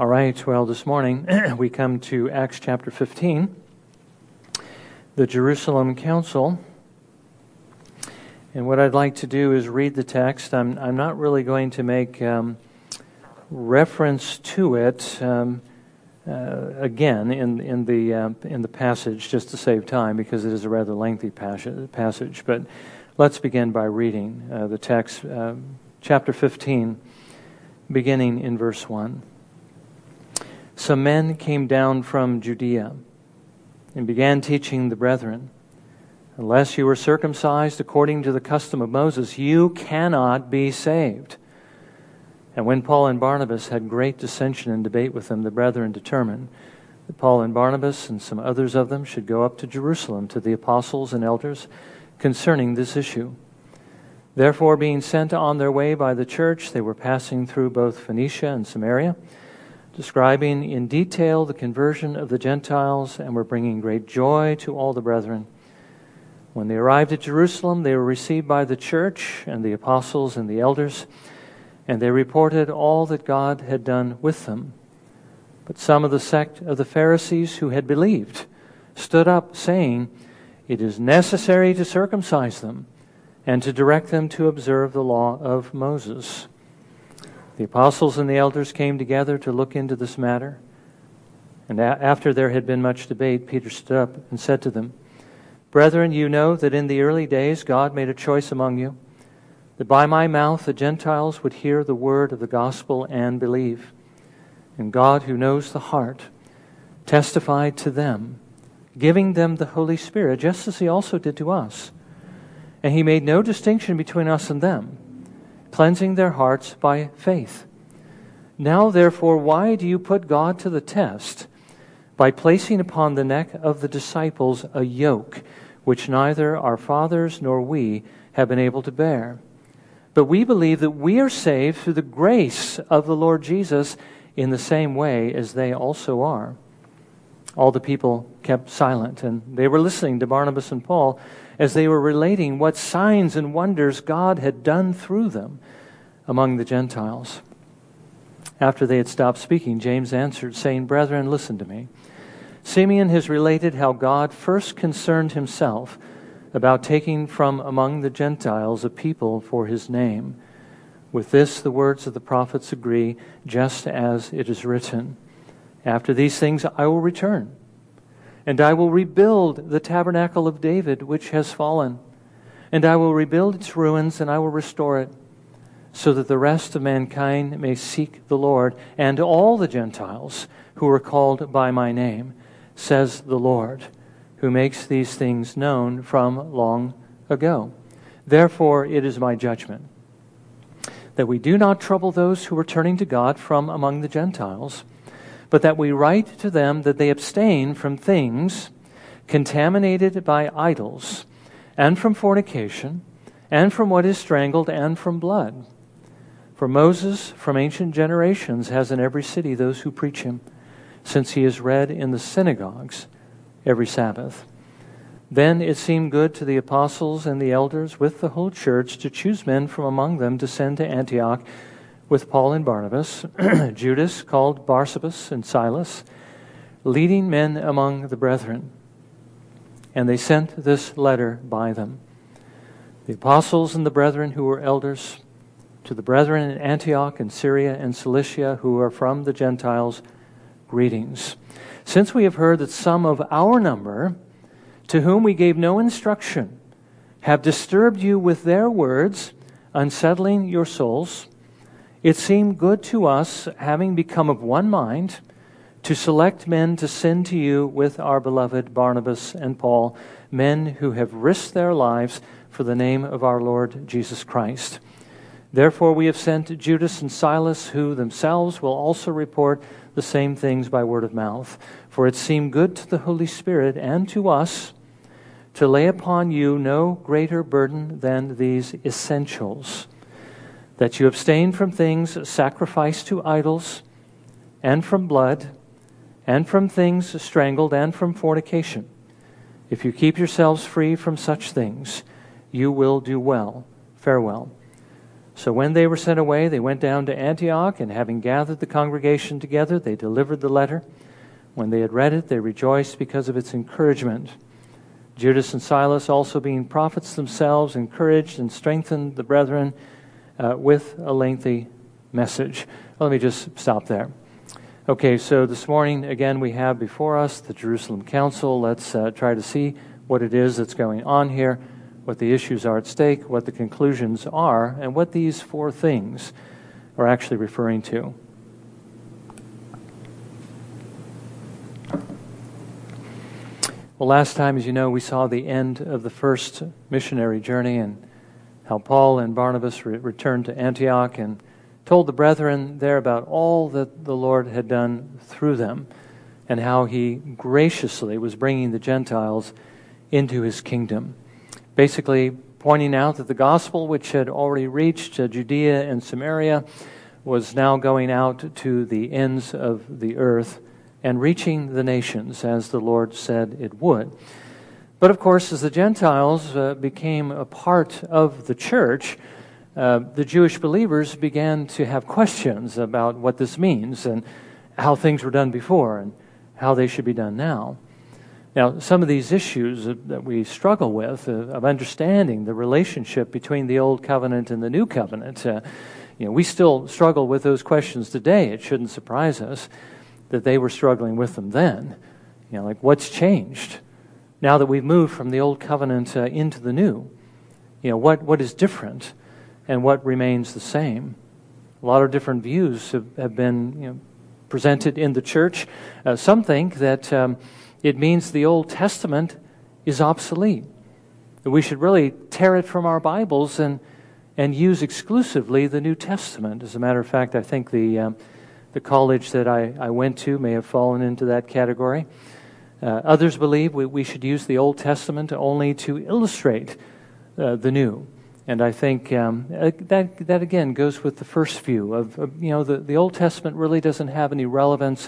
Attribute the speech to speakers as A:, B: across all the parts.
A: All right, well, this morning we come to Acts chapter 15, the Jerusalem Council. And what I'd like to do is read the text. I'm not really going to make reference to it again in the passage, just to save time, because it is a rather lengthy passage. But let's begin by reading the text, chapter 15, beginning in verse 1. Some men came down from Judea and began teaching the brethren, "Unless you are circumcised according to the custom of Moses, you cannot be saved." And when Paul and Barnabas had great dissension and debate with them, the brethren determined that Paul and Barnabas and some others of them should go up to Jerusalem to the apostles and elders concerning this issue. Therefore, being sent on their way by the church, they were passing through both Phoenicia and Samaria, describing in detail the conversion of the Gentiles, and were bringing great joy to all the brethren. When they arrived at Jerusalem, they were received by the church and the apostles and the elders, and they reported all that God had done with them. But some of the sect of the Pharisees who had believed stood up, saying, "It is necessary to circumcise them and to direct them to observe the law of Moses." The apostles and the elders came together to look into this matter. And after there had been much debate, Peter stood up and said to them, "Brethren, you know that in the early days God made a choice among you, that by my mouth the Gentiles would hear the word of the gospel and believe. And God, who knows the heart, testified to them, giving them the Holy Spirit, just as He also did to us. And He made no distinction between us and them, cleansing their hearts by faith. Now, therefore, why do you put God to the test by placing upon the neck of the disciples a yoke which neither our fathers nor we have been able to bear? But we believe that we are saved through the grace of the Lord Jesus in the same way as they also are." All the people kept silent, and they were listening to Barnabas and Paul as they were relating what signs and wonders God had done through them among the Gentiles. After they had stopped speaking, James answered, saying, "Brethren, listen to me. Simeon has related how God first concerned Himself about taking from among the Gentiles a people for His name. With this, the words of the prophets agree, just as it is written, 'After these things I will return, and I will rebuild the tabernacle of David, which has fallen. And I will rebuild its ruins, and I will restore it, so that the rest of mankind may seek the Lord, and all the Gentiles who are called by my name, says the Lord, who makes these things known from long ago. Therefore it is my judgment that we do not trouble those who are turning to God from among the Gentiles, but that we write to them that they abstain from things contaminated by idols, and from fornication, and from what is strangled, and from blood. For Moses, from ancient generations, has in every city those who preach him, since he is read in the synagogues every Sabbath. Then it seemed good to the apostles and the elders with the whole church to choose men from among them to send to Antioch with Paul and Barnabas, Judas called Barsabas and Silas, leading men among the brethren. And they sent this letter by them. The apostles and the brethren who were elders, to the brethren in Antioch and Syria and Cilicia who are from the Gentiles, greetings. Since we have heard that some of our number, to whom we gave no instruction, have disturbed you with their words, unsettling your souls, it seemed good to us, having become of one mind, to select men to send to you with our beloved Barnabas and Paul, men who have risked their lives for the name of our Lord Jesus Christ. Therefore we have sent Judas and Silas, who themselves will also report the same things by word of mouth. For it seemed good to the Holy Spirit and to us to lay upon you no greater burden than these essentials, that you abstain from things sacrificed to idols, and from blood, and from things strangled, and from fornication. If you keep yourselves free from such things, you will do well. Farewell. So when they were sent away, they went down to Antioch, and having gathered the congregation together, they delivered the letter. When they had read it, they rejoiced because of its encouragement. Judas and Silas, also being prophets themselves, encouraged and strengthened the brethren with a lengthy message. Let me just stop there. Okay, so this morning, again, we have before us the Jerusalem Council. Let's try to see what it is that's going on here, what the issues are at stake, what the conclusions are, and what these four things are actually referring to. Well, last time, as you know, we saw the end of the first missionary journey and how Paul and Barnabas returned to Antioch and told the brethren there about all that the Lord had done through them and how he graciously was bringing the Gentiles into his kingdom. Basically pointing out that the gospel, which had already reached Judea and Samaria, was now going out to the ends of the earth and reaching the nations, as the Lord said it would. But of course, as the Gentiles became a part of the church, the Jewish believers began to have questions about what this means and how things were done before and how they should be done now. Now, some of these issues that we struggle with of understanding the relationship between the Old Covenant and the New Covenant, we still struggle with those questions today. It shouldn't surprise us that they were struggling with them then. Like what's changed now that we've moved from the Old Covenant into the New? What is different and what remains the same? A lot of different views have been presented in the church. Some think that it means the Old Testament is obsolete, that we should really tear it from our Bibles and use exclusively the New Testament. As a matter of fact, I think the college that I went to may have fallen into that category. Others believe we should use the Old Testament only to illustrate the New. And I think that again goes with the first view of the Old Testament really doesn't have any relevance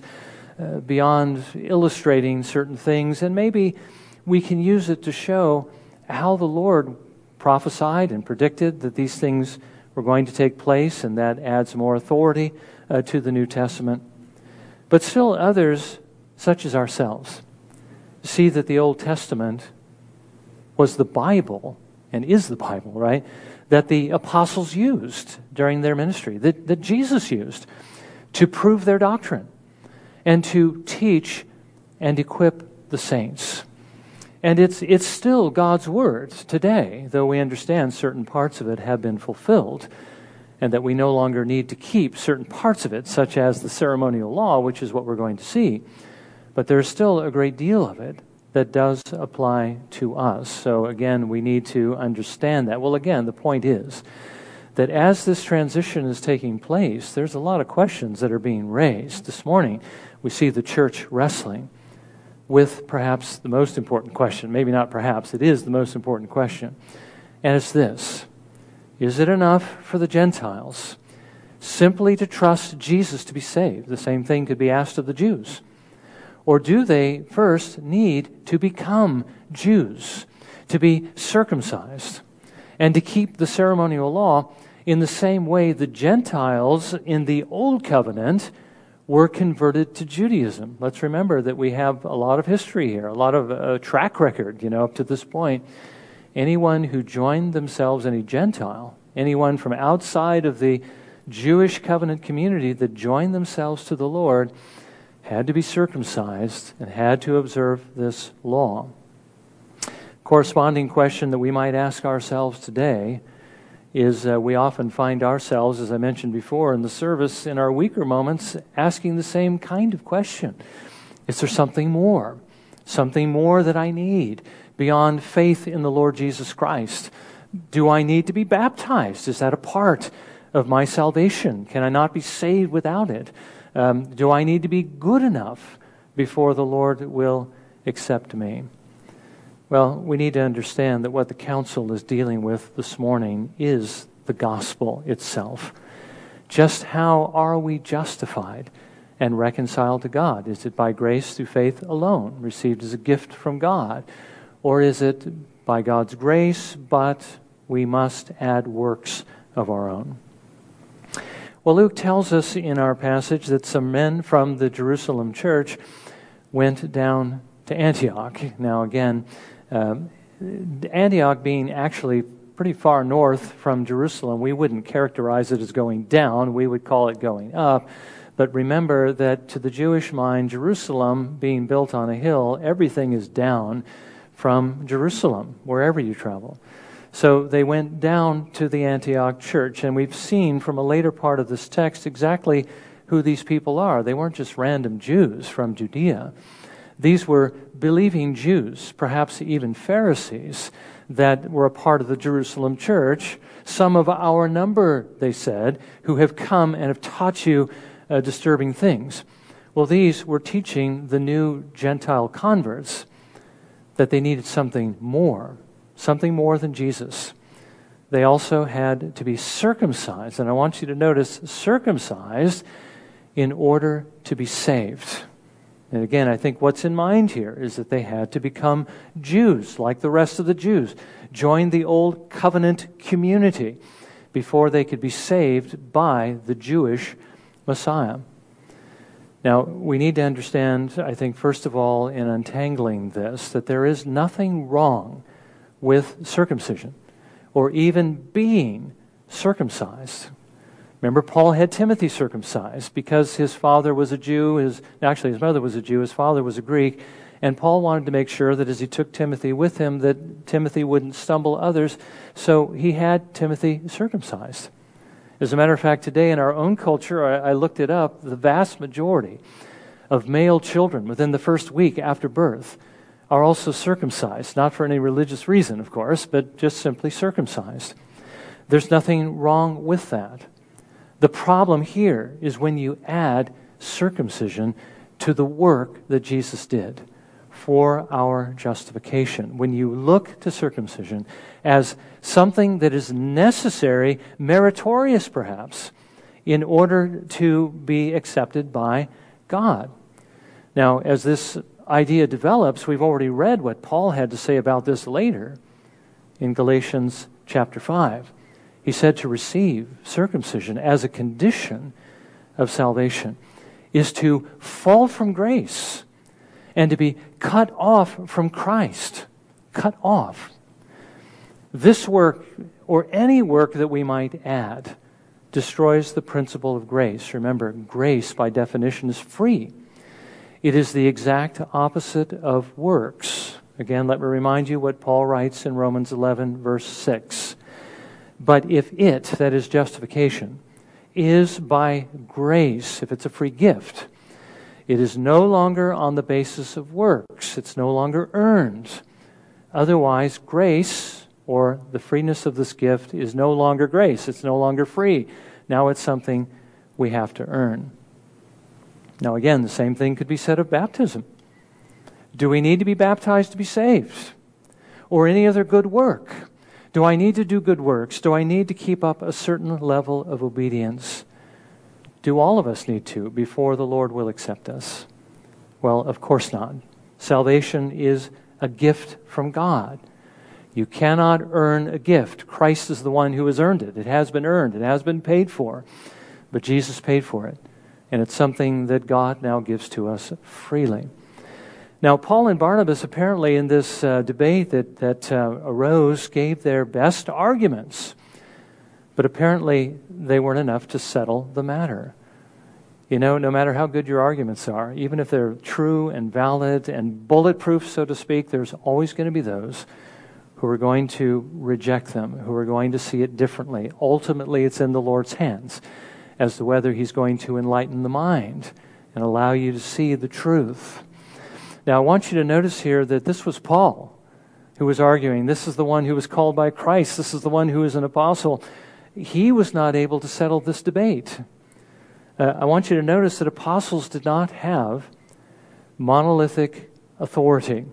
A: beyond illustrating certain things, and maybe we can use it to show how the Lord prophesied and predicted that these things were going to take place, and that adds more authority to the New Testament. But still others, such as ourselves, see that the Old Testament was the Bible, and is the Bible, right, that the apostles used during their ministry, that Jesus used to prove their doctrine and to teach and equip the saints. And it's still God's Word today, though we understand certain parts of it have been fulfilled and that we no longer need to keep certain parts of it, such as the ceremonial law, which is what we're going to see. But there's still a great deal of it that does apply to us. So again, we need to understand that. Well, again, the point is that as this transition is taking place, there's a lot of questions that are being raised. This morning, we see the church wrestling with perhaps the most important question. Maybe not perhaps, it is the most important question. And it's this: is it enough for the Gentiles simply to trust Jesus to be saved? The same thing could be asked of the Jews. Or do they first need to become Jews, to be circumcised, and to keep the ceremonial law in the same way the Gentiles in the Old Covenant were converted to Judaism? Let's remember that we have a lot of history here, a lot of track record, up to this point. Anyone who joined themselves, any Gentile, anyone from outside of the Jewish covenant community that joined themselves to the Lord, had to be circumcised and had to observe this law. Corresponding question that we might ask ourselves today is we often find ourselves, as I mentioned before in the service, in our weaker moments, asking the same kind of question. Is there something more that I need beyond faith in the Lord Jesus Christ? Do I need to be baptized? Is that a part of my salvation? Can I not be saved without it? Do I need to be good enough before the Lord will accept me? Well, we need to understand that what the council is dealing with this morning is the gospel itself. Just how are we justified and reconciled to God? Is it by grace through faith alone, received as a gift from God? Or is it by God's grace, but we must add works of our own. Well, Luke tells us in our passage that some men from the Jerusalem church went down to Antioch. Now again, Antioch being actually pretty far north from Jerusalem, we wouldn't characterize it as going down, we would call it going up. But remember that to the Jewish mind, Jerusalem being built on a hill, everything is down from Jerusalem, wherever you travel. So they went down to the Antioch church, and we've seen from a later part of this text exactly who these people are. They weren't just random Jews from Judea. These were believing Jews, perhaps even Pharisees, that were a part of the Jerusalem church. Some of our number, they said, who have come and have taught you disturbing things. Well, these were teaching the new Gentile converts that they needed something more than Jesus. They also had to be circumcised, and I want you to notice circumcised in order to be saved. And again, I think what's in mind here is that they had to become Jews, like the rest of the Jews, join the old covenant community before they could be saved by the Jewish Messiah. Now, we need to understand, I think, first of all, in untangling this, that there is nothing wrong with circumcision or even being circumcised. Remember, Paul had Timothy circumcised because his father was a Jew. His mother was a Jew. His father was a Greek. And Paul wanted to make sure that as he took Timothy with him, that Timothy wouldn't stumble others. So he had Timothy circumcised. As a matter of fact, today in our own culture, I looked it up, the vast majority of male children within the first week after birth are also circumcised. Not for any religious reason, of course, but just simply circumcised. There's nothing wrong with that. The problem here is when you add circumcision to the work that Jesus did for our justification. When you look to circumcision as something that is necessary, meritorious perhaps, in order to be accepted by God. Now, as this idea develops, we've already read what Paul had to say about this later in Galatians chapter 5. He said to receive circumcision as a condition of salvation is to fall from grace and to be cut off from Christ. Cut off. This work, or any work that we might add, destroys the principle of grace. Remember, grace by definition is free. It is the exact opposite of works. Again, let me remind you what Paul writes in Romans 11, verse 6. But if it, that is justification, is by grace, if it's a free gift, it is no longer on the basis of works. It's no longer earned. Otherwise, grace, or the freeness of this gift, is no longer grace. It's no longer free. Now it's something we have to earn. Now again, the same thing could be said of baptism. Do we need to be baptized to be saved? Or any other good work? Do I need to do good works? Do I need to keep up a certain level of obedience? Do all of us need to before the Lord will accept us? Well, of course not. Salvation is a gift from God. You cannot earn a gift. Christ is the one who has earned it. It has been earned. It has been paid for. But Jesus paid for it. And it's something that God now gives to us freely. Now, Paul and Barnabas apparently in this debate that arose gave their best arguments. But apparently they weren't enough to settle the matter. You know, no matter how good your arguments are, even if they're true and valid and bulletproof, so to speak, there's always going to be those who are going to reject them, who are going to see it differently. Ultimately, it's in the Lord's hands as to whether He's going to enlighten the mind and allow you to see the truth. Now, I want you to notice here that this was Paul who was arguing. This is the one who was called by Christ. This is the one who is an apostle. He was not able to settle this debate. I want you to notice that apostles did not have monolithic authority.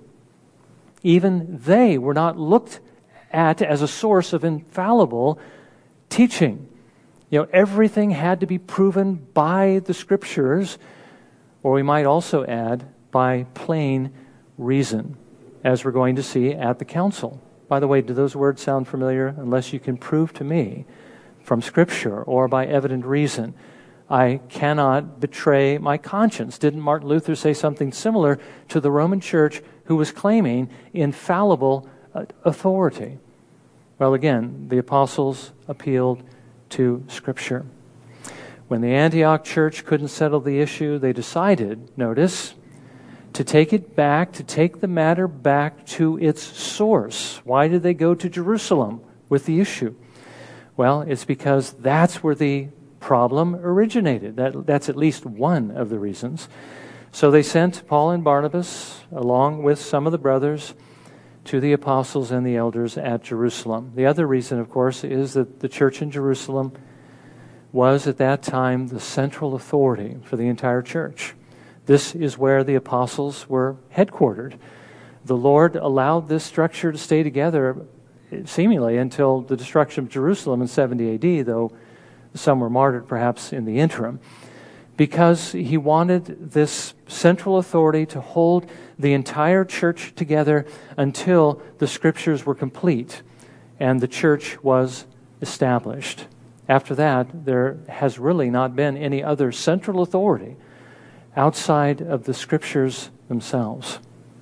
A: Even they were not looked at as a source of infallible teaching. You know, everything had to be proven by the Scriptures, or we might also add, by plain reason, as we're going to see at the council. By the way, do those words sound familiar? Unless you can prove to me from Scripture or by evident reason. I cannot betray my conscience. Didn't Martin Luther say something similar to the Roman Church, who was claiming infallible authority? Well, again, the apostles appealed to Scripture. When the Antioch church couldn't settle the issue, they decided, notice, to take the matter back to its source. Why did they go to Jerusalem with the issue? Well, it's because that's where the problem originated. That's at least one of the reasons. So they sent Paul and Barnabas, along with some of the brothers, to the apostles and the elders at Jerusalem. The other reason, of course, is that the church in Jerusalem was at that time the central authority for the entire church. This is where the apostles were headquartered. The Lord allowed this structure to stay together seemingly until the destruction of Jerusalem in 70 AD, though some were martyred perhaps in the interim, because he wanted this central authority to hold the entire church together until the Scriptures were complete and the church was established. After that, there has really not been any other central authority outside of the Scriptures themselves.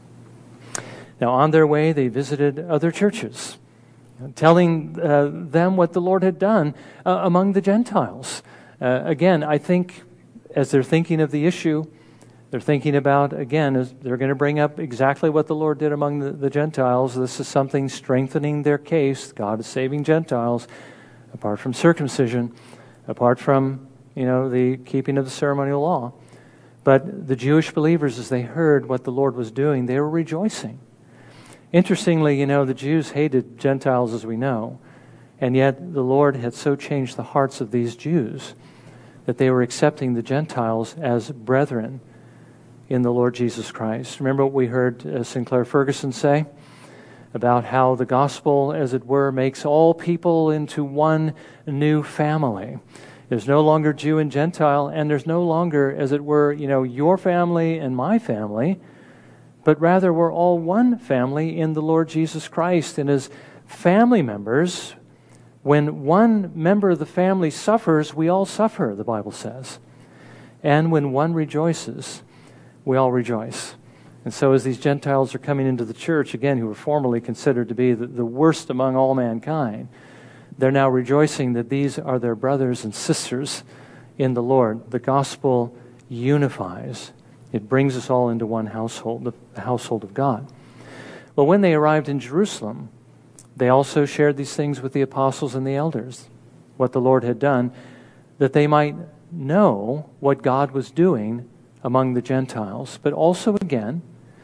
A: Now, on their way, they visited other churches, telling them what the Lord had done among the Gentiles. Again, I think as they're thinking of the issue, they're thinking about, again, as they're going to bring up exactly what the Lord did among the Gentiles. This is something strengthening their case. God is saving Gentiles, apart from circumcision, apart from, the keeping of the ceremonial law. But the Jewish believers, as they heard what the Lord was doing, they were rejoicing. Interestingly, the Jews hated Gentiles, as we know, and yet the Lord had so changed the hearts of these Jews that they were accepting the Gentiles as brethren in the Lord Jesus Christ. Remember what we heard Sinclair Ferguson say about how the gospel, as it were, makes all people into one new family. There's no longer Jew and Gentile, and there's no longer, as it were, your family and my family, but rather we're all one family in the Lord Jesus Christ. And as family members, when one member of the family suffers, we all suffer, the Bible says. And when one rejoices, we all rejoice. And so as these Gentiles are coming into the church, again, who were formerly considered to be the worst among all mankind, they're now rejoicing that these are their brothers and sisters in the Lord. The gospel unifies. It brings us all into one household, the household of God. Well, when they arrived in Jerusalem, they also shared these things with the apostles and the elders, what the Lord had done, that they might know what God was doing among the Gentiles, but also, again,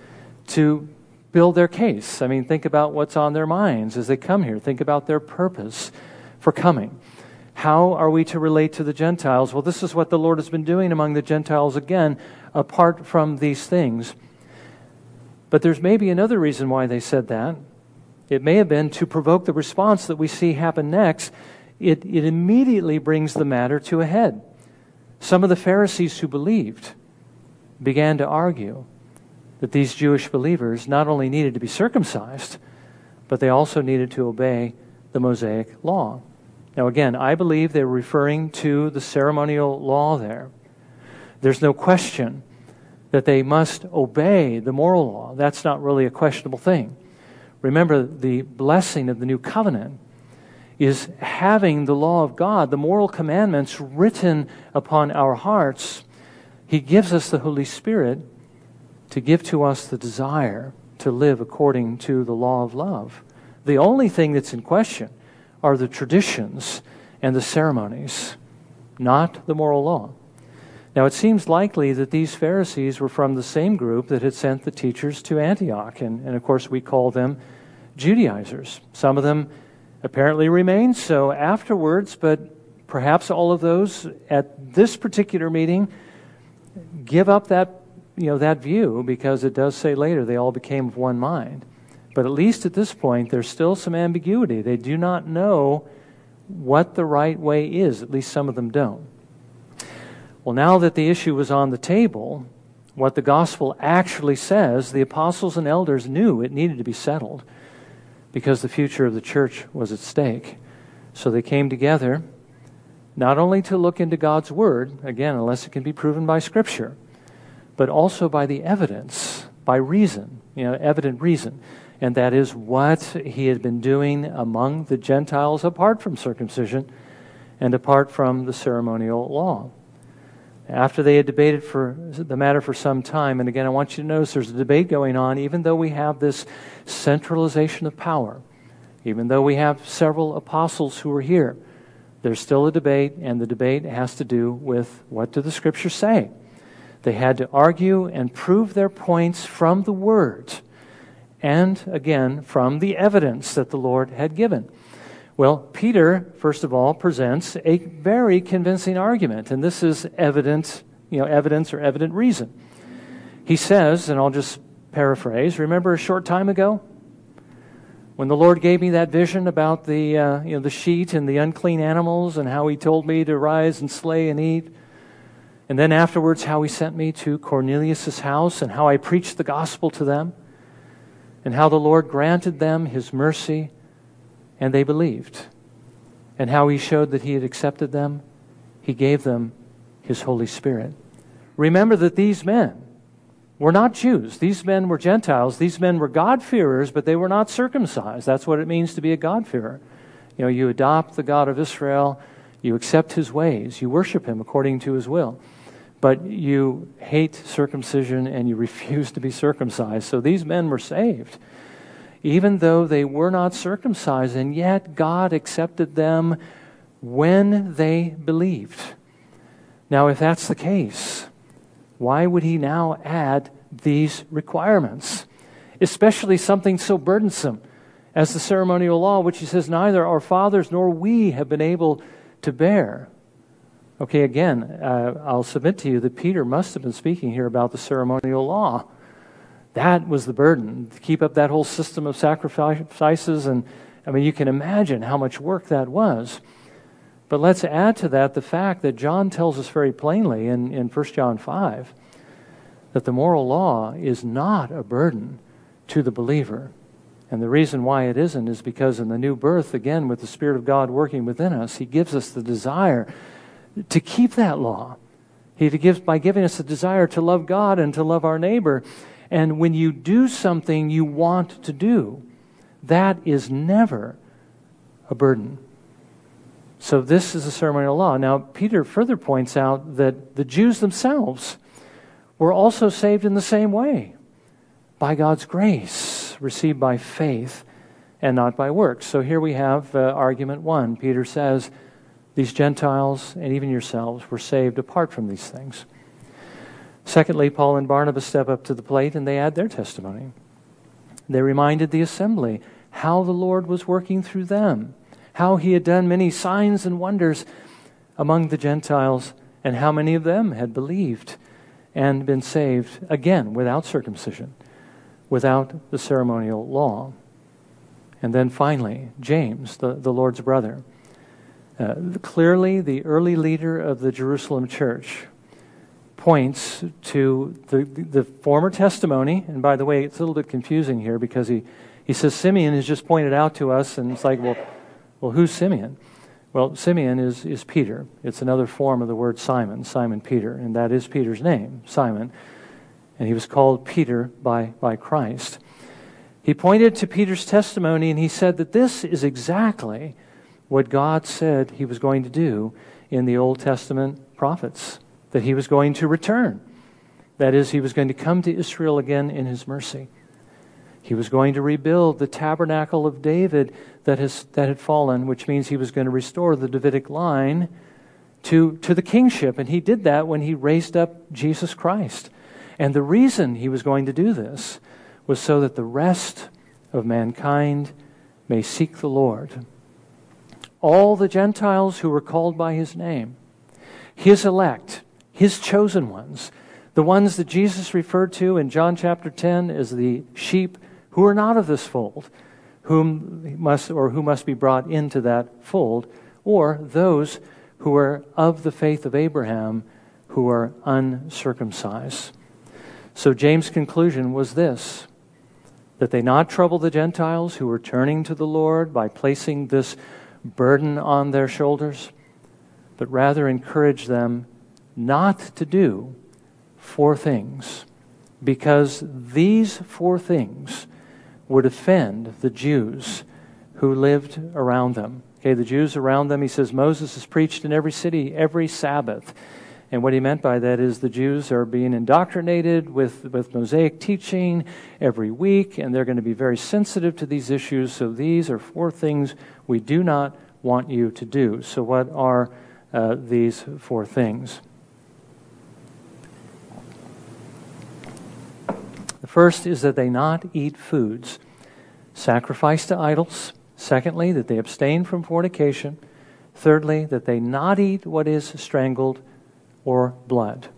A: to build their case. I mean, think about what's on their minds as they come here. Think about their purpose for coming. How are we to relate to the Gentiles? Well, this is what the Lord has been doing among the Gentiles, again, apart from these things. But there's maybe another reason why they said that. It may have been to provoke the response that we see happen next. It immediately brings the matter to a head. Some of the Pharisees who believed began to argue that these Jewish believers not only needed to be circumcised, but they also needed to obey the Mosaic law. Now again, I believe they're referring to the ceremonial law there. There's no question that they must obey the moral law. That's not really a questionable thing. Remember, the blessing of the new covenant is having the law of God, the moral commandments written upon our hearts. He gives us the Holy Spirit to give to us the desire to live according to the law of love. The only thing that's in question are the traditions and the ceremonies, not the moral law. Now, it seems likely that these Pharisees were from the same group that had sent the teachers to Antioch, and of course we call them Judaizers. Some of them apparently remained so afterwards, but perhaps all of those at this particular meeting give up that view, because it does say later they all became of one mind. But at least at this point, there's still some ambiguity. They do not know what the right way is. At least some of them don't. Well, now that the issue was on the table, what the gospel actually says, the apostles and elders knew it needed to be settled because the future of the church was at stake. So they came together not only to look into God's Word, again, unless it can be proven by Scripture, but also by the evidence, by reason, evident reason. And that is what he had been doing among the Gentiles apart from circumcision and apart from the ceremonial law. After they had debated for the matter for some time, and again, I want you to notice there's a debate going on, even though we have this centralization of power, even though we have several apostles who are here, there's still a debate, and the debate has to do with what do the Scriptures say. They had to argue and prove their points from the Word, and again, from the evidence that the Lord had given. Well, Peter, first of all, presents a very convincing argument, and this is evidence or evident reason. He says, and I'll just paraphrase, remember a short time ago when the Lord gave me that vision about the sheet and the unclean animals and how he told me to rise and slay and eat? And then afterwards, how he sent me to Cornelius' house and how I preached the gospel to them and how the Lord granted them his mercy and they believed. And how he showed that he had accepted them. He gave them his Holy Spirit. Remember that these men were not Jews. These men were Gentiles. These men were God-fearers, but they were not circumcised. That's what it means to be a God-fearer. You adopt the God of Israel. You accept his ways. You worship him according to his will. But you hate circumcision and you refuse to be circumcised. So these men were saved, even though they were not circumcised, and yet God accepted them when they believed. Now, if that's the case, why would he now add these requirements? Especially something so burdensome as the ceremonial law, which he says neither our fathers nor we have been able to bear. Okay, again, I'll submit to you that Peter must have been speaking here about the ceremonial law. That was the burden, to keep up that whole system of sacrifices. And you can imagine how much work that was. But let's add to that the fact that John tells us very plainly in 1 John 5 that the moral law is not a burden to the believer. And the reason why it isn't is because in the new birth, again, with the Spirit of God working within us, he gives us the desire to keep that law. By giving us the desire to love God and to love our neighbor. And when you do something you want to do, that is never a burden. So this is the ceremonial law. Now, Peter further points out that the Jews themselves were also saved in the same way, by God's grace, received by faith and not by works. So here we have argument one. Peter says, these Gentiles and even yourselves were saved apart from these things. Secondly, Paul and Barnabas step up to the plate and they add their testimony. They reminded the assembly how the Lord was working through them, how he had done many signs and wonders among the Gentiles, and how many of them had believed and been saved, again, without circumcision, without the ceremonial law. And then finally, James, the Lord's brother. Clearly, the early leader of the Jerusalem church points to the former testimony. And by the way, it's a little bit confusing here because he says Simeon has just pointed out to us, and it's like, well, who's Simeon? Well, Simeon is Peter. It's another form of the word Simon, Simon Peter, and that is Peter's name, Simon. And he was called Peter by Christ. He pointed to Peter's testimony and he said that this is exactly what God said he was going to do in the Old Testament prophets, that he was going to return. That is, he was going to come to Israel again in his mercy. He was going to rebuild the tabernacle of David that had fallen, which means he was going to restore the Davidic line to the kingship. And he did that when he raised up Jesus Christ. And the reason he was going to do this was so that the rest of mankind may seek the Lord. All the Gentiles who were called by his name, his elect, his chosen ones, the ones that Jesus referred to in John chapter 10 as the sheep who are not of this fold, who must be brought into that fold, or those who are of the faith of Abraham, who are uncircumcised. So James' conclusion was this, that they not trouble the Gentiles who were turning to the Lord by placing this burden on their shoulders, but rather encourage them not to do 4 things, because these 4 things would offend the Jews who lived around them. Okay, the Jews around them, he says, Moses is preached in every city every Sabbath. And what he meant by that is the Jews are being indoctrinated with Mosaic teaching every week, and they're going to be very sensitive to these issues. So these are 4 things we do not want you to do. So what are these 4 things? The first is that they not eat foods sacrificed to idols. Secondly, that they abstain from fornication. Thirdly, that they not eat what is strangled or blood.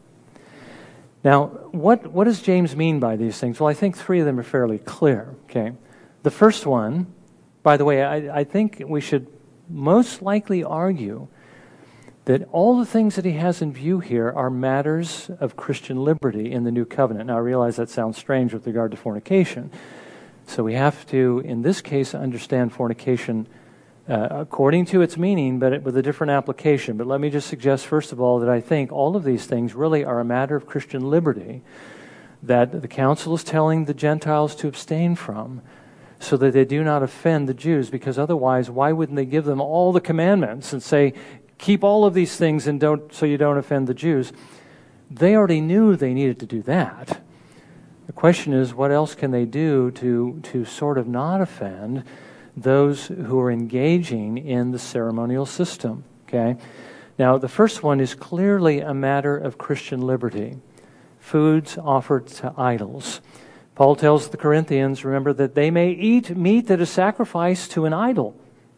A: Now, what does James mean by these things? Well, I think 3 of them are fairly clear. Okay, the first one, by the way, I think we should most likely argue that all the things that he has in view here are matters of Christian liberty in the New Covenant. Now, I realize that sounds strange with regard to fornication. So we have to, in this case, understand fornication according to its meaning, but with a different application. But let me just suggest, first of all, that I think all of these things really are a matter of Christian liberty that the council is telling the Gentiles to abstain from, so that they do not offend the Jews, because otherwise, why wouldn't they give them all the commandments and say, keep all of these things and so you don't offend the Jews? They already knew they needed to do that. The question is, what else can they do to sort of not offend those who are engaging in the ceremonial system? Okay. Now, the first one is clearly a matter of Christian liberty. Foods offered to idols. Paul tells the Corinthians, remember, that they may eat meat that is sacrificed to an idol.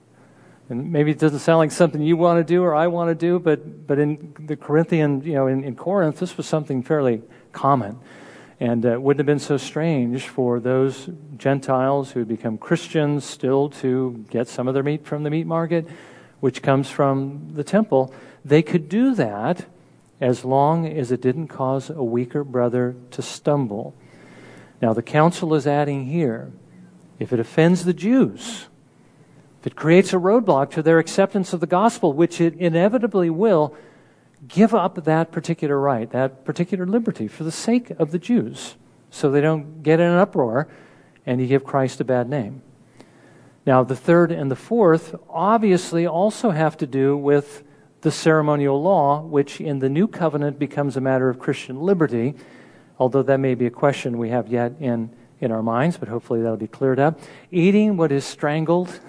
A: And maybe it doesn't sound like something you want to do or I want to do, but in the Corinthian, in Corinth, this was something fairly common. And it wouldn't have been so strange for those Gentiles who had become Christians still to get some of their meat from the meat market, which comes from the temple. They could do that as long as it didn't cause a weaker brother to stumble. Now, the council is adding here, if it offends the Jews, if it creates a roadblock to their acceptance of the gospel, which it inevitably will, give up that particular right, that particular liberty for the sake of the Jews, so they don't get in an uproar and you give Christ a bad name. Now, the third and the fourth obviously also have to do with the ceremonial law, which in the New Covenant becomes a matter of Christian liberty, although that may be a question we have yet in our minds, but hopefully that'll be cleared up. Eating what is strangled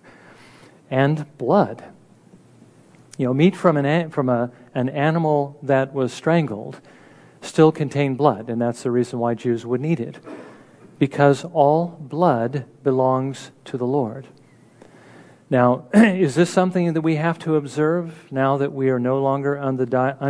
A: and blood. Meat from an animal that was strangled still contained blood, and that's the reason why Jews wouldn't eat it, because all blood belongs to the Lord. Now, is this something that we have to observe now that we are no longer under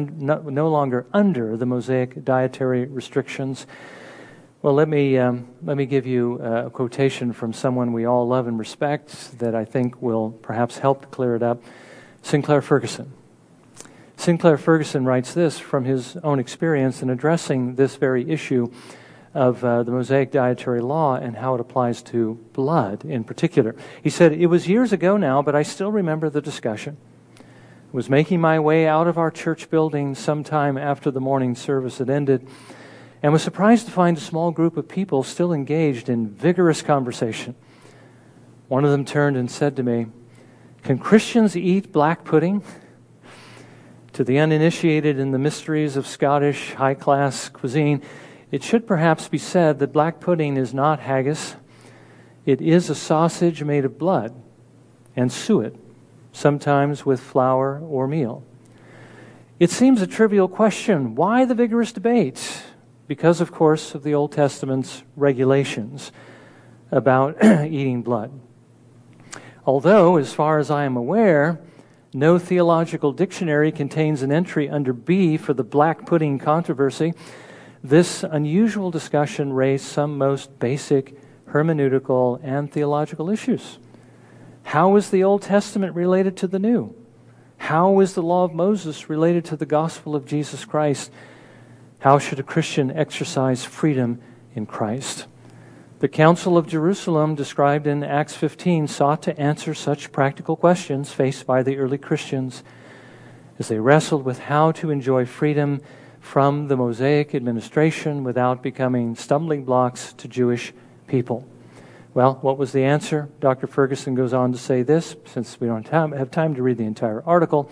A: the Mosaic dietary restrictions? Well, let me give you a quotation from someone we all love and respect that I think will perhaps help clear it up. Sinclair Ferguson. Sinclair Ferguson writes this from his own experience in addressing this very issue of the Mosaic dietary law and how it applies to blood in particular. He said, "It was years ago now, but I still remember the discussion. I was making my way out of our church building sometime after the morning service had ended, and was surprised to find a small group of people still engaged in vigorous conversation. One of them turned and said to me, 'Can Christians eat black pudding?' To the uninitiated in the mysteries of Scottish high-class cuisine, it should perhaps be said that black pudding is not haggis. It is a sausage made of blood and suet, sometimes with flour or meal. It seems a trivial question. Why the vigorous debate? Because, of course, of the Old Testament's regulations about eating blood. Although, as far as I am aware, no theological dictionary contains an entry under B for the black pudding controversy, this unusual discussion raised some most basic hermeneutical and theological issues. How is the Old Testament related to the New? How is the law of Moses related to the gospel of Jesus Christ? How should a Christian exercise freedom in Christ? The Council of Jerusalem, described in Acts 15, sought to answer such practical questions faced by the early Christians. as they wrestled with how to enjoy freedom from the Mosaic administration without becoming stumbling blocks to Jewish people. Well, what was the answer? Dr. Ferguson goes on to say this, since we don't have time to read the entire article.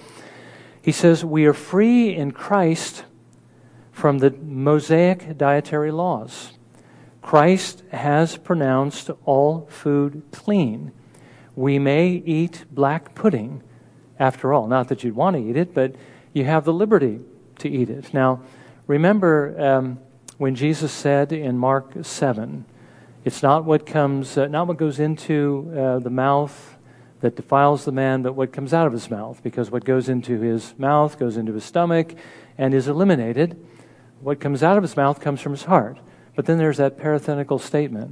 A: He says, we are free in Christ from the Mosaic dietary laws. Christ has pronounced all food clean. We may eat black pudding, after all. Not that you'd want to eat it, but you have the liberty to eat it. Now, remember when Jesus said in Mark 7, it's not what goes into the mouth that defiles the man, but what comes out of his mouth. Because what goes into his mouth goes into his stomach and is eliminated. What comes out of his mouth comes from his heart. But then there's that parenthetical statement.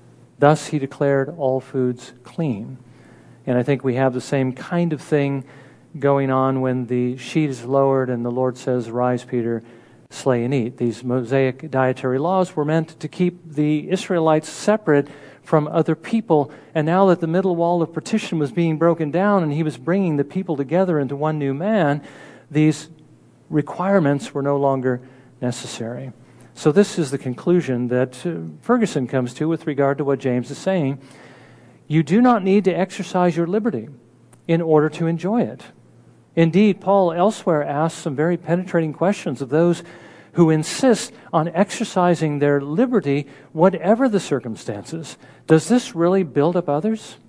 A: Thus he declared all foods clean. And I think we have the same kind of thing going on when the sheet is lowered and the Lord says, "Rise, Peter, slay and eat." These Mosaic dietary laws were meant to keep the Israelites separate from other people. And now that the middle wall of partition was being broken down and he was bringing the people together into one new man, these requirements were no longer necessary. So this is the conclusion that Ferguson comes to with regard to what James is saying. You do not need to exercise your liberty in order to enjoy it. Indeed, Paul elsewhere asks some very penetrating questions of those who insist on exercising their liberty, whatever the circumstances. Does this really build up others?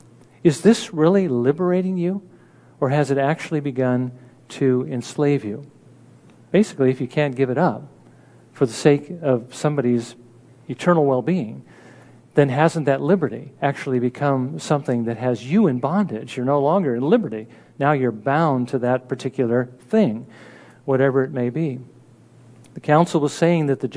A: Is this really liberating you? Or has it actually begun to enslave you? Basically, if you can't give it up for the sake of somebody's eternal well-being, then hasn't that liberty actually become something that has you in bondage? You're no longer in liberty. Now you're bound to that particular thing, whatever it may be. The council was saying that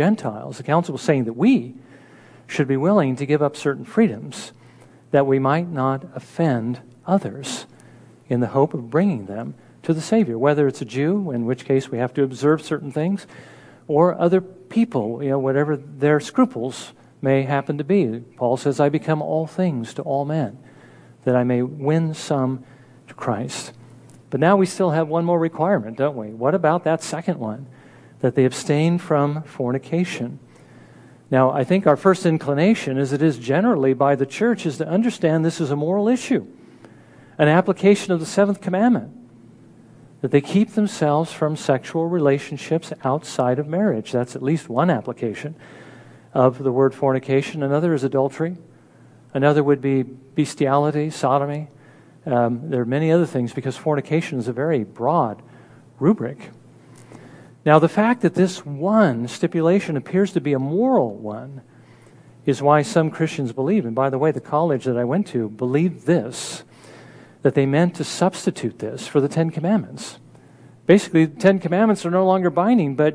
A: we should be willing to give up certain freedoms that we might not offend others in the hope of bringing them to the Savior, whether it's a Jew, in which case we have to observe certain things, or other people, whatever their scruples may happen to be. Paul says, I become all things to all men, that I may win some to Christ. But now we still have one more requirement, don't we? What about that second one? That they abstain from fornication. Now, I think our first inclination, as it is generally by the church, is to understand this is a moral issue, an application of the seventh commandment, that they keep themselves from sexual relationships outside of marriage. That's at least one application of the word fornication. Another is adultery. Another would be bestiality, sodomy. There are many other things because fornication is a very broad rubric. Now, the fact that this one stipulation appears to be a moral one is why some Christians believe, and by the way, the college that I went to believed this, that they meant to substitute this for the Ten Commandments. Basically, the Ten Commandments are no longer binding, but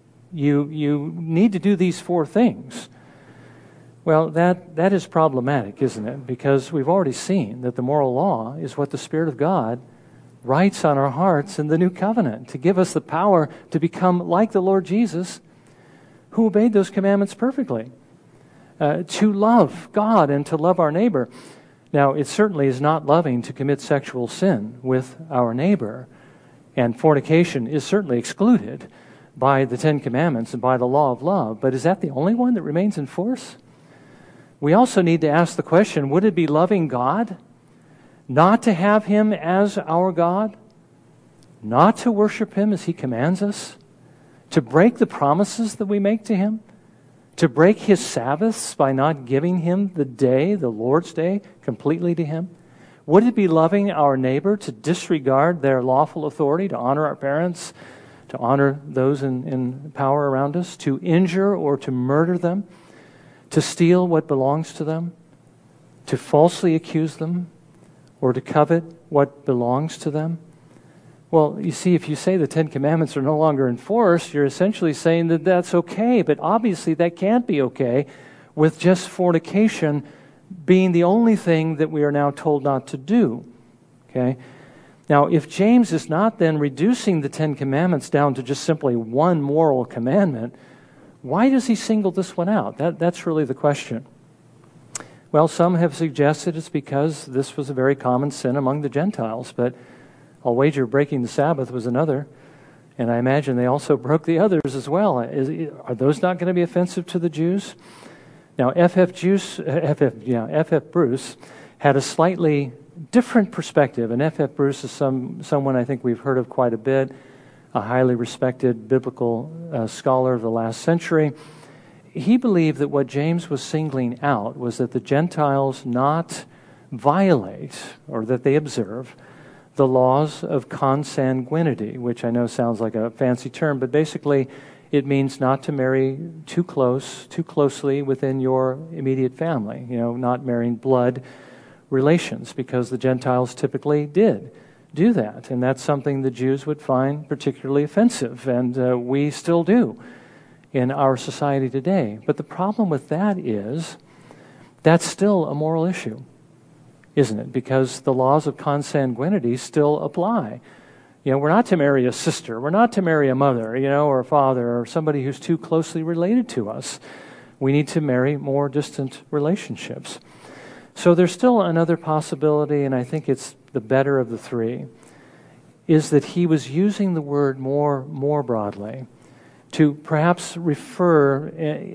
A: you need to do these four things. Well, that is problematic, isn't it? Because we've already seen that the moral law is what the Spirit of God writes on our hearts in the new covenant to give us the power to become like the Lord Jesus, who obeyed those commandments perfectly, to love God and to love our neighbor. Now, it certainly is not loving to commit sexual sin with our neighbor, and fornication is certainly excluded by the Ten Commandments and by the law of love, but is that the only one that remains in force? We also need to ask the question, would it be loving God not to have Him as our God, not to worship Him as He commands us, to break the promises that we make to Him, to break His Sabbaths by not giving Him the day, the Lord's Day, completely to Him? Would it be loving our neighbor to disregard their lawful authority, to honor our parents, to honor those in power around us, to injure or to murder them, to steal what belongs to them, to falsely accuse them, or to covet what belongs to them? Well, you see, if you say the Ten Commandments are no longer in force, you're essentially saying that that's okay, but obviously that can't be okay with just fornication being the only thing that we are now told not to do. Okay? Now, if James is not then reducing the Ten Commandments down to just simply one moral commandment, why does he single this one out? That's really the question. Well, some have suggested it's because this was a very common sin among the Gentiles, but I'll wager breaking the Sabbath was another. And I imagine they also broke the others as well. Are those not going to be offensive to the Jews? Now, F.F. Bruce had a slightly different perspective. And F.F. Bruce is someone I think we've heard of quite a bit, a highly respected biblical scholar of the last century. He believed that what James was singling out was that the Gentiles not violate, or that they observe, the laws of consanguinity, which I know sounds like a fancy term, but basically it means not to marry too closely within your immediate family, not marrying blood relations, because the Gentiles typically did do that. And that's something the Jews would find particularly offensive, and we still do in our society today. But the problem with that is that's still a moral issue, isn't it? Because the laws of consanguinity still apply. We're not to marry a sister. We're not to marry a mother, or a father, or somebody who's too closely related to us. We need to marry more distant relationships. So there's still another possibility, and I think it's the better of the three, is that he was using the word more broadly to perhaps refer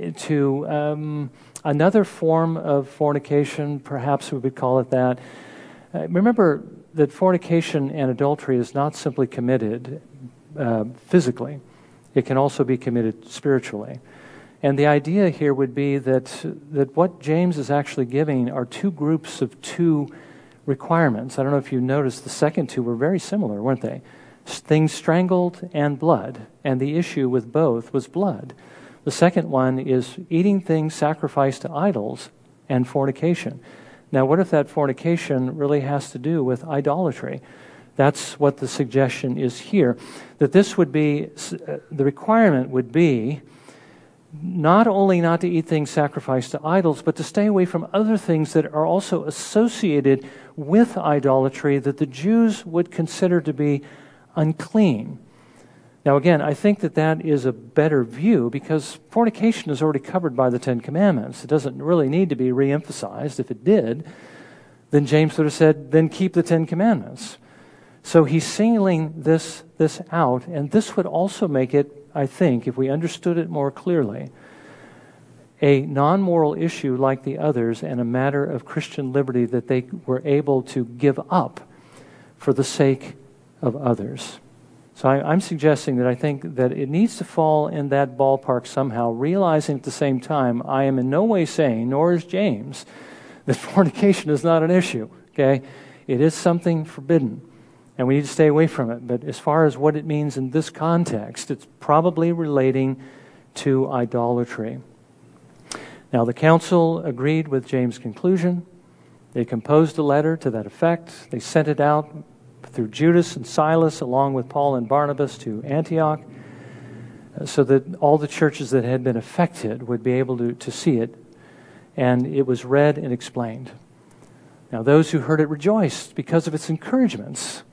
A: to another form of fornication, perhaps we would call it that. Remember that fornication and adultery is not simply committed physically. It can also be committed spiritually. And the idea here would be that what James is actually giving are two groups of two requirements. I don't know if you noticed, the second two were very similar, weren't they? Things strangled and blood. And the issue with both was blood. The second one is eating things sacrificed to idols and fornication. Now, what if that fornication really has to do with idolatry? That's what the suggestion is here. That this would be, the requirement would be not only not to eat things sacrificed to idols, but to stay away from other things that are also associated with idolatry that the Jews would consider to be unclean. Now, again, I think that is a better view because fornication is already covered by the Ten Commandments. It doesn't really need to be reemphasized. If it did, then James would have said, then keep the Ten Commandments. So he's singling this out, and this would also make it, I think, if we understood it more clearly, a non-moral issue like the others and a matter of Christian liberty that they were able to give up for the sake of others. So I'm suggesting that I think that it needs to fall in that ballpark somehow, realizing at the same time, I am in no way saying, nor is James, that fornication is not an issue, okay? It is something forbidden, and we need to stay away from it. But as far as what it means in this context, it's probably relating to idolatry. Now, the council agreed with James' conclusion. They composed a letter to that effect. They sent it out through Judas and Silas, along with Paul and Barnabas, to Antioch, so that all the churches that had been affected would be able to see it. And it was read and explained. Now, those who heard it rejoiced because of its encouragements.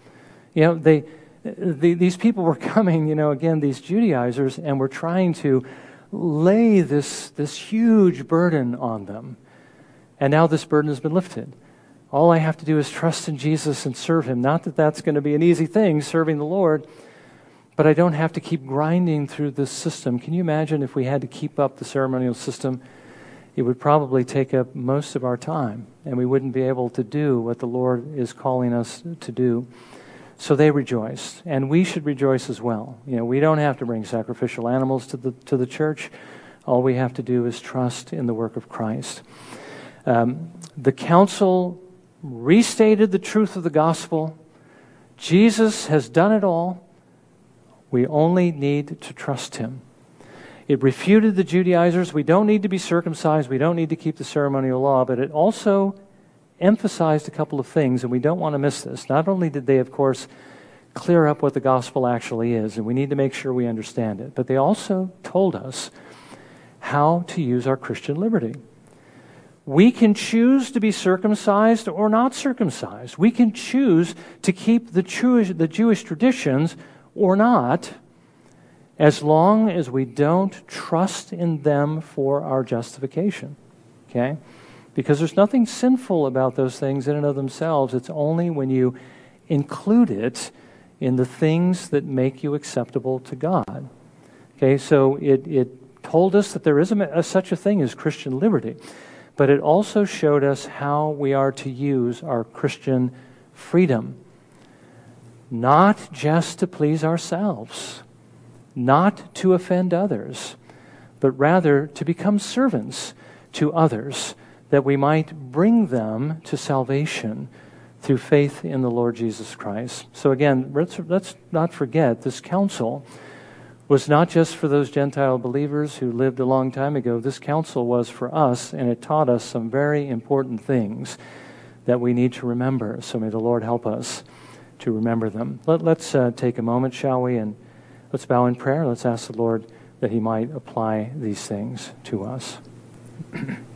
A: These people were coming, again, these Judaizers, and were trying to lay this huge burden on them. And now this burden has been lifted. All I have to do is trust in Jesus and serve Him. Not that that's going to be an easy thing, serving the Lord, but I don't have to keep grinding through this system. Can you imagine if we had to keep up the ceremonial system? It would probably take up most of our time, and we wouldn't be able to do what the Lord is calling us to do. So they rejoiced, and we should rejoice as well. We don't have to bring sacrificial animals to the church. All we have to do is trust in the work of Christ. The council restated the truth of the gospel. Jesus has done it all. We only need to trust Him. It refuted the Judaizers. We don't need to be circumcised. We don't need to keep the ceremonial law. But it also emphasized a couple of things, and we don't want to miss this. Not only did they, of course, clear up what the gospel actually is, and we need to make sure we understand it, but they also told us how to use our Christian liberty. We can choose to be circumcised or not circumcised. We can choose to keep the Jewish traditions or not, as long as we don't trust in them for our justification. Okay? Because there's nothing sinful about those things in and of themselves. It's only when you include it in the things that make you acceptable to God. Okay, so it told us that there is such a thing as Christian liberty, but it also showed us how we are to use our Christian freedom, not just to please ourselves, not to offend others, but rather to become servants to others, that we might bring them to salvation through faith in the Lord Jesus Christ. So again, let's not forget, this counsel was not just for those Gentile believers who lived a long time ago. This counsel was for us, and it taught us some very important things that we need to remember. So may the Lord help us to remember them. Let's take a moment, shall we, and let's bow in prayer. Let's ask the Lord that He might apply these things to us.